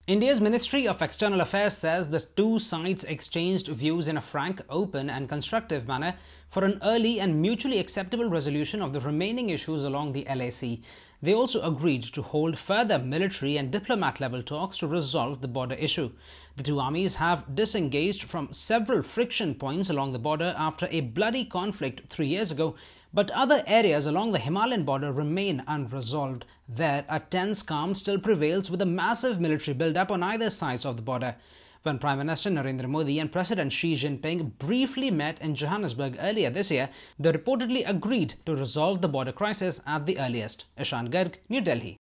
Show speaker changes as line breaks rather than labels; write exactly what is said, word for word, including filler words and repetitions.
India's Ministry of External Affairs says the two sides exchanged views in a frank, open and constructive manner for an early and mutually acceptable resolution of the remaining issues along the L A C. They also agreed to hold further military and diplomat-level talks to resolve the border issue. The two armies have disengaged from several friction points along the border after a bloody conflict three years ago, but other areas along the Himalayan border remain unresolved. There, a tense calm still prevails with a massive military build-up on either sides of the border. When Prime Minister Narendra Modi and President Xi Jinping briefly met in Johannesburg earlier this year, they reportedly agreed to resolve the border crisis at the earliest. Ishan Garg, New Delhi.